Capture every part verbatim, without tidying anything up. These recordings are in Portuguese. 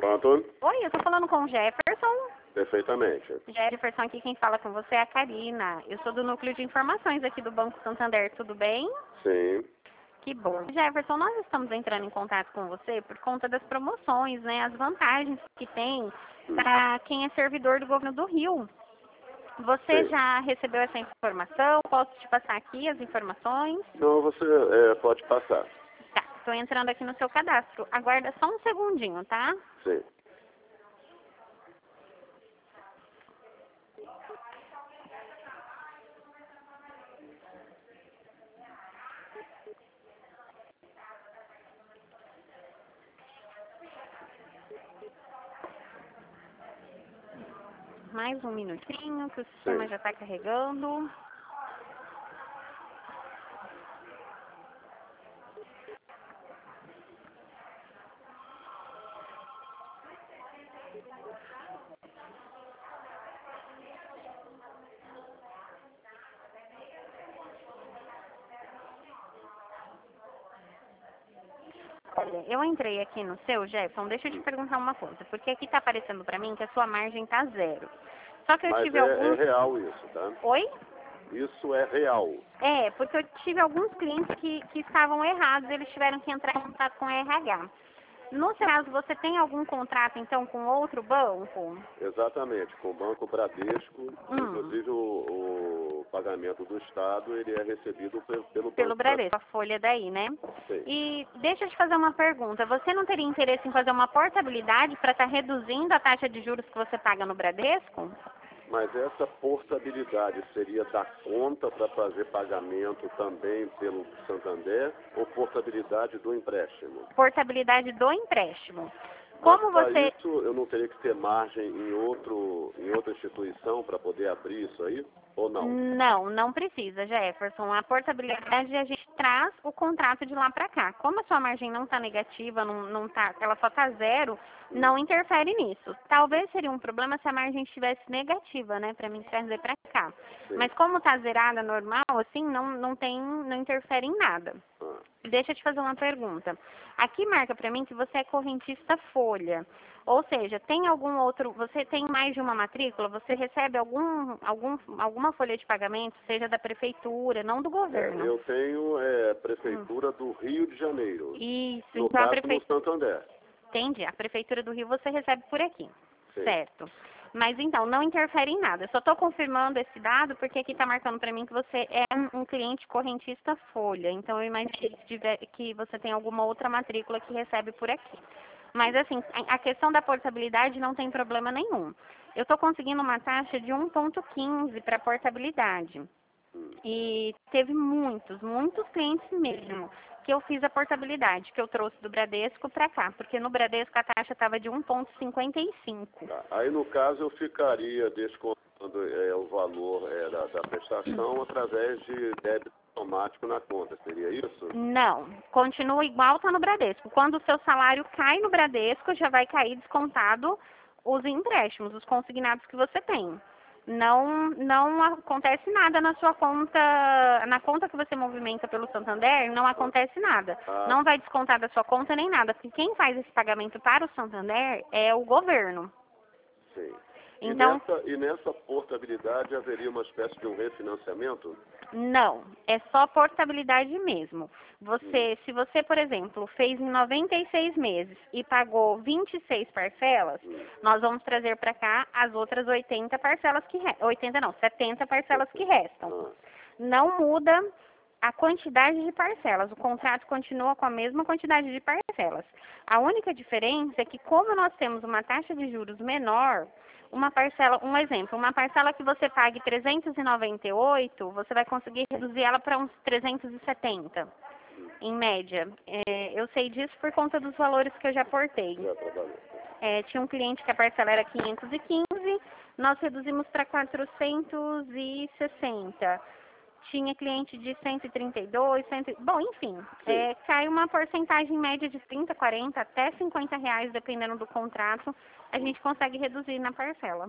Pronto? Oi, eu tô falando com o Jefferson. Perfeitamente. Jefferson, aqui quem fala com você é a Karina. Eu sou do Núcleo de Informações aqui do Banco Santander, tudo bem? Sim. Que bom. Jefferson, nós estamos entrando em contato com você por conta das promoções, né? As vantagens que tem para quem é servidor do governo do Rio. Você Sim. já recebeu essa informação? Posso te passar aqui as informações? Não, você é, pode passar. Tá, estou entrando aqui no seu cadastro. Aguarda só um segundinho, tá? Sim. Mais um minutinho que o sistema Sim. já está carregando. Olha, eu entrei aqui no seu, Jefferson, deixa eu te perguntar uma coisa, porque aqui está aparecendo para mim que a sua margem está zero. Só que eu Mas tive é, alguns... é real isso, tá? Oi? Isso é real. É, porque eu tive alguns clientes que, que estavam errados, eles tiveram que entrar em contato com o R H. No seu caso, você tem algum contrato, então, com outro banco? Exatamente. Com o Banco Bradesco, Hum. inclusive o, o pagamento do Estado, ele é recebido pelo, pelo Pelo Banco Bradesco, a folha daí, né? Sim. E deixa eu te fazer uma pergunta. Você não teria interesse em fazer uma portabilidade para estar reduzindo a taxa de juros que você paga no Bradesco? Mas essa portabilidade seria da conta para fazer pagamento também pelo Santander ou portabilidade do empréstimo? Portabilidade do empréstimo. Mas Como para você... isso eu não teria que ter margem em, outro, em outra instituição para poder abrir isso aí? Ou não? Não, não precisa, Jefferson. A portabilidade a gente traz o contrato de lá para cá. Como a sua margem não está negativa, não, não tá, ela só está zero, não interfere nisso. Talvez seria um problema se a margem estivesse negativa, né, para mim trazer para cá. Sim. Mas como está zerada, normal, assim, não, não tem, não interfere em nada. Ah. Deixa eu te fazer uma pergunta. Aqui marca para mim que você é correntista folha. Ou seja, tem algum outro, você tem mais de uma matrícula, você recebe algum, algum, alguma folha de pagamento, seja da prefeitura, não do governo. É, eu tenho é, Prefeitura hum. do Rio de Janeiro. Isso, no então caso a prefeitura... no Santander. Entendi, a Prefeitura do Rio você recebe por aqui, Sim. certo. Mas então, não interfere em nada. Eu só estou confirmando esse dado porque aqui está marcando para mim que você é um, um cliente correntista folha. Então, eu imagino que, tiver, que você tem alguma outra matrícula que recebe por aqui. Mas, assim, a questão da portabilidade não tem problema nenhum. Eu estou conseguindo uma taxa de um ponto quinze para portabilidade. E teve muitos, muitos clientes mesmo, que eu fiz a portabilidade, que eu trouxe do Bradesco para cá. Porque no Bradesco a taxa estava de um ponto cinquenta e cinco. Tá. Aí, no caso, eu ficaria descontando é, o valor é, da, da prestação através de débito automático na conta, seria isso? Não, continua igual está no Bradesco. Quando o seu salário cai no Bradesco, já vai cair descontado os empréstimos, os consignados que você tem. Não, não acontece nada na sua conta, na conta que você movimenta pelo Santander, não acontece nada. Ah. Não vai descontar da sua conta nem nada, porque quem faz esse pagamento para o Santander é o governo. Sim. Então, e, nessa, e nessa portabilidade haveria uma espécie de um refinanciamento? Não, é só portabilidade mesmo. Você, hum. se você, por exemplo, fez em noventa e seis meses e pagou vinte e seis parcelas, hum. nós vamos trazer para cá as outras oitenta parcelas que restam. oitenta não, setenta parcelas que restam. Não muda a quantidade de parcelas. O contrato continua com a mesma quantidade de parcelas. A única diferença é que, como nós temos uma taxa de juros menor, uma parcela, um exemplo, uma parcela que você pague trezentos e noventa e oito, você vai conseguir reduzir ela para uns trezentos e setenta, em média. É, eu sei disso por conta dos valores que eu já aportei. É, tinha um cliente que a parcela era quinhentos e quinze, nós reduzimos para quatrocentos e sessenta. Tinha cliente de cento e trinta e dois, cem... bom, enfim, é, cai uma porcentagem média de trinta, quarenta, até cinquenta reais, dependendo do contrato, a gente consegue reduzir na parcela.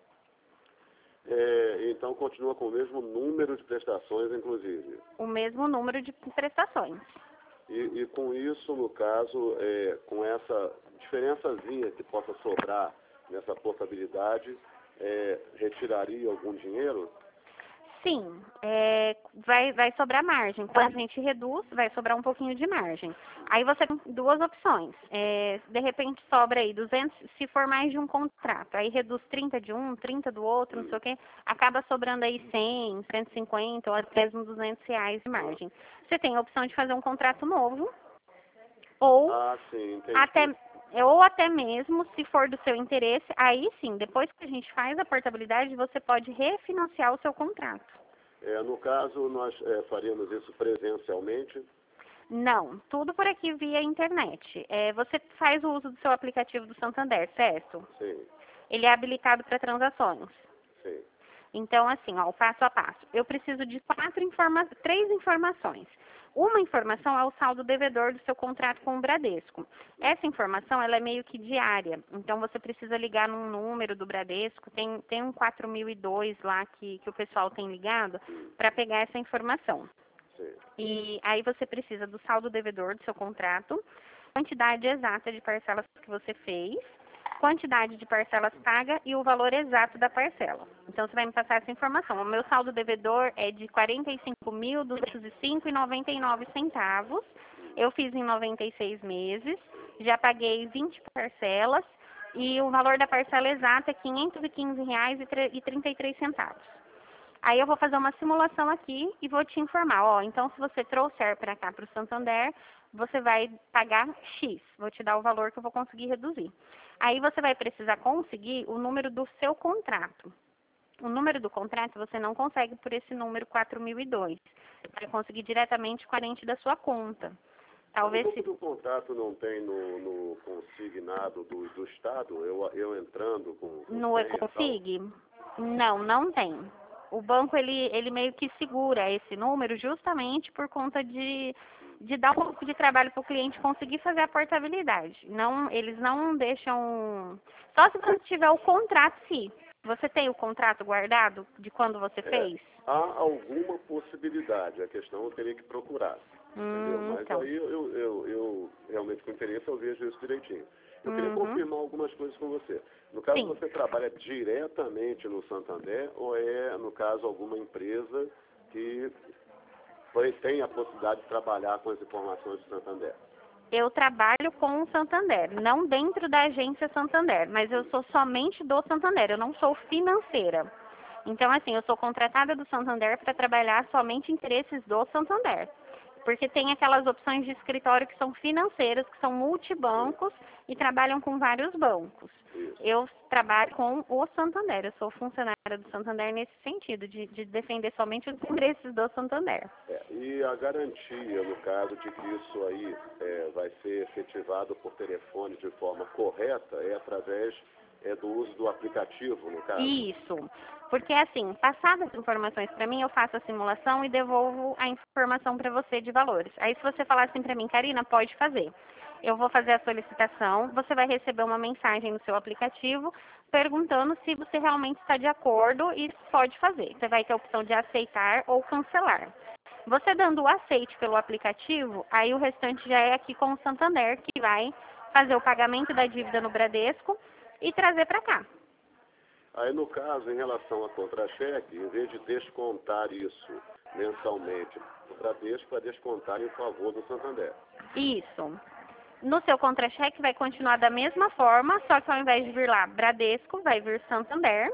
É, então continua com o mesmo número de prestações, inclusive? O mesmo número de prestações. E, e com isso, no caso, é, com essa diferençazinha que possa sobrar nessa portabilidade, é, retiraria algum dinheiro? Sim, é, vai, vai sobrar margem. Quando a gente reduz, vai sobrar um pouquinho de margem. Aí você tem duas opções. É, de repente sobra aí duzentos, se for mais de um contrato. Aí reduz trinta de um, trinta do outro, não sei o quê. Acaba sobrando aí cem, cento e cinquenta ou até mesmo duzentos reais de margem. Você tem a opção de fazer um contrato novo. Ou Ah, sim, entendi. até, ou até mesmo, se for do seu interesse, aí sim, depois que a gente faz a portabilidade, você pode refinanciar o seu contrato. É, no caso, nós é, faríamos isso presencialmente? Não, tudo por aqui via internet. É, você faz o uso do seu aplicativo do Santander, certo? Sim, Ele é habilitado para transações. sim. Então, assim, ó, o passo a passo. Eu preciso de quatro informa três informações. Uma informação é o saldo devedor do seu contrato com o Bradesco. Essa informação, ela é meio que diária. Então, você precisa ligar num número do Bradesco. Tem, tem um quatro mil e dois lá que, que o pessoal tem ligado para pegar essa informação. Sim. E aí você precisa do saldo devedor do seu contrato, quantidade exata de parcelas que você fez, quantidade de parcelas paga e o valor exato da parcela. Então, você vai me passar essa informação. O meu saldo devedor é de quarenta e cinco mil duzentos e cinco reais e noventa e nove centavos. Eu fiz em noventa e seis meses, já paguei vinte parcelas e o valor da parcela exata é quinhentos e quinze reais e trinta e três centavos. Aí eu vou fazer uma simulação aqui e vou te informar, ó, então se você trouxer para cá para o Santander, você vai pagar X, vou te dar o valor que eu vou conseguir reduzir. Aí você vai precisar conseguir o número do seu contrato. O número do contrato você não consegue por esse número quatro mil e dois. Vai conseguir diretamente com a lente da sua conta. Talvez O se... número do contrato não tem no, no consignado do, do Estado? Eu, eu entrando com, com No senha e tal? Econfig? Não, não tem. O banco, ele, ele meio que segura esse número justamente por conta de, de dar um pouco de trabalho para o cliente conseguir fazer a portabilidade. Não, eles não deixam... Só se você tiver o contrato, sim. Você tem o contrato guardado de quando você É, fez? há alguma possibilidade, a questão eu teria que procurar. Entendeu? Hum, Mas então. aí eu, eu, eu realmente com interesse eu vejo isso direitinho. Eu queria Uhum. confirmar algumas coisas com você. No caso, Sim. você trabalha diretamente no Santander ou é, no caso, alguma empresa que foi- tem a possibilidade de trabalhar com as informações do Santander? Eu trabalho com o Santander, não dentro da agência Santander, mas eu sou somente do Santander, eu não sou financeira. Então, assim, eu sou contratada do Santander para trabalhar somente interesses do Santander. Porque tem aquelas opções de escritório que são financeiras, que são multibancos e trabalham com vários bancos. Isso. Eu trabalho com o Santander, eu sou funcionária do Santander nesse sentido, de, de defender somente os interesses do Santander. É, e a garantia, no caso de que isso aí é, vai ser efetivado por telefone de forma correta, é através é, do uso do aplicativo, no caso? Isso, porque assim, passadas as informações para mim, eu faço a simulação e devolvo a informação para você de valores. Aí se você falar assim para mim, Karina, pode fazer. Eu vou fazer a solicitação, você vai receber uma mensagem no seu aplicativo perguntando se você realmente está de acordo e pode fazer. Você vai ter a opção de aceitar ou cancelar. Você dando o aceite pelo aplicativo, aí o restante já é aqui com o Santander, que vai fazer o pagamento da dívida no Bradesco e trazer para cá. Aí, no caso, em relação a contra-cheque, em vez de descontar isso mensalmente no Bradesco, vai descontar em favor do Santander. Isso. No seu contra-cheque vai continuar da mesma forma, só que ao invés de vir lá Bradesco, vai vir Santander.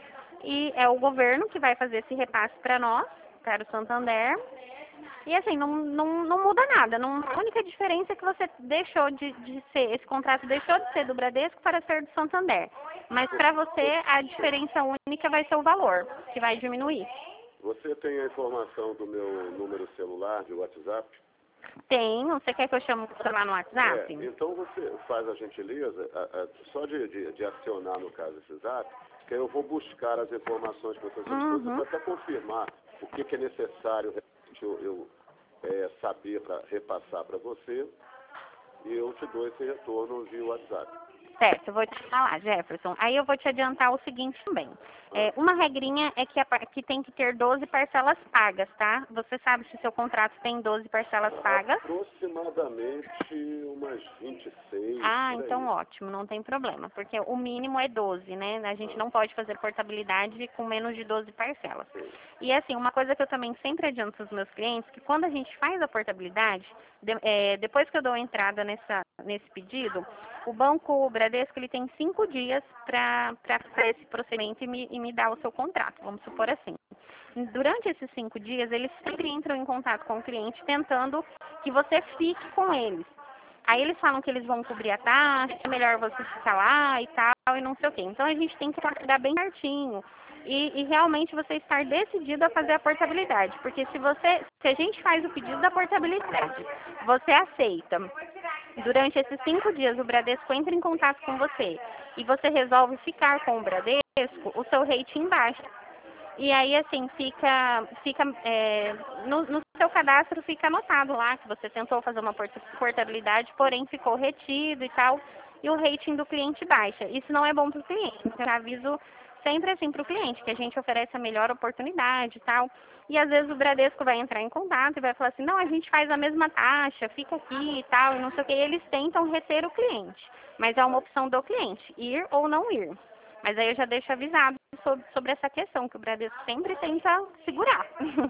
E é o governo que vai fazer esse repasse para nós, para o Santander. E assim, não, não, não muda nada. Não, a única diferença é que você deixou de, de ser, esse contrato deixou de ser do Bradesco para ser do Santander. Mas para você, a diferença única vai ser o valor, que vai diminuir. Você tem a informação do meu número celular de WhatsApp? Tem, você quer que eu chame você lá no WhatsApp? É, então você faz a gentileza, a, a, só de, de, de acionar, no caso, esse zap, que eu vou buscar as informações que você solicitou, Uhum. para até confirmar o que, que é necessário eu, eu é, saber para repassar para você, e eu te dou esse retorno via WhatsApp. Certo, eu vou te falar, Jefferson. Aí eu vou te adiantar o seguinte também. É, uma regrinha é que, a, par- que tem que ter doze parcelas pagas, tá? Você sabe se o seu contrato tem doze parcelas pagas? Aproximadamente umas vinte e seis, Ah, por então aí. ótimo, não tem problema, porque o mínimo é doze, né? A gente Ah, não pode fazer portabilidade com menos de doze parcelas. sim. E assim, uma coisa que eu também sempre adianto aos meus clientes, que quando a gente faz a portabilidade, de- é, depois que eu dou a entrada nessa, nesse pedido, o banco o Bradesco ele tem cinco dias para esse procedimento e me, e me dar o seu contrato, vamos supor assim. Durante esses cinco dias, eles sempre entram em contato com o cliente tentando que você fique com eles. Aí eles falam que eles vão cobrir a taxa, é melhor você ficar lá e tal, e não sei o quê. Então a gente tem que acordar bem certinho e, e realmente você estar decidido a fazer a portabilidade. Porque se você, se a gente faz o pedido da portabilidade, você aceita. Durante esses cinco dias o Bradesco entra em contato com você e você resolve ficar com o Bradesco, o seu rating baixa. E aí, assim, fica, fica é, no, no seu cadastro fica anotado lá que você tentou fazer uma porta- portabilidade, porém ficou retido e tal, e o rating do cliente baixa. Isso não é bom para o cliente. Então, eu aviso sempre assim para o cliente, que a gente oferece a melhor oportunidade e tal. E às vezes o Bradesco vai entrar em contato e vai falar assim, não, a gente faz a mesma taxa, fica aqui e tal, e não sei o que. E eles tentam reter o cliente. Mas é uma opção do cliente, ir ou não ir. Mas aí eu já deixo avisado sobre, sobre essa questão, que o Bradesco sempre tenta segurar.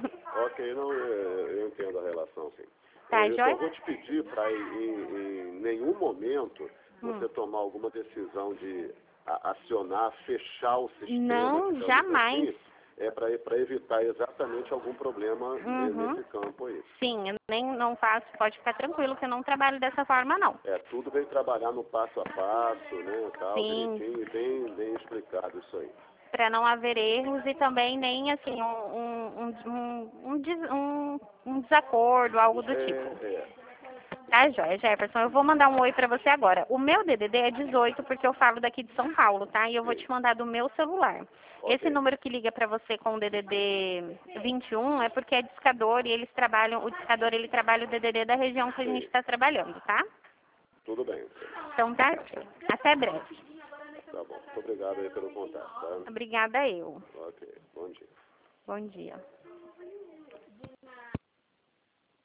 Ok, não, eu, eu entendo a relação, sim. Tá, É, eu só joia? vou te pedir para em, em nenhum momento Hum. você tomar alguma decisão de a- acionar, fechar o sistema, Não, digamos jamais. assim, é para evitar exatamente algum problema eh, Uhum. nesse campo aí. Sim, eu nem não faço, pode ficar tranquilo que eu não trabalho dessa forma, não. É, tudo vem trabalhar no passo a passo, né, tal, Sim, direitinho, e bem, bem explicado isso aí. para não haver erros e também nem assim um, um, um, um, um des- um- um desacordo, algo do É, tipo. é, Tá, joia, Jefferson. Eu vou mandar um oi pra você agora. O meu D D D é dezoito, porque eu falo daqui de São Paulo, tá? E eu vou sim, te mandar do meu celular. Esse ok, número que liga pra você com o D D D vinte e um é porque é discador e eles trabalham, o discador ele trabalha o D D D da região que a gente sim, está trabalhando, tá? tudo bem. Então tá, até breve. Tá bom, muito obrigado aí pelo contato, tá? Obrigada eu. Ok, bom dia. Bom dia.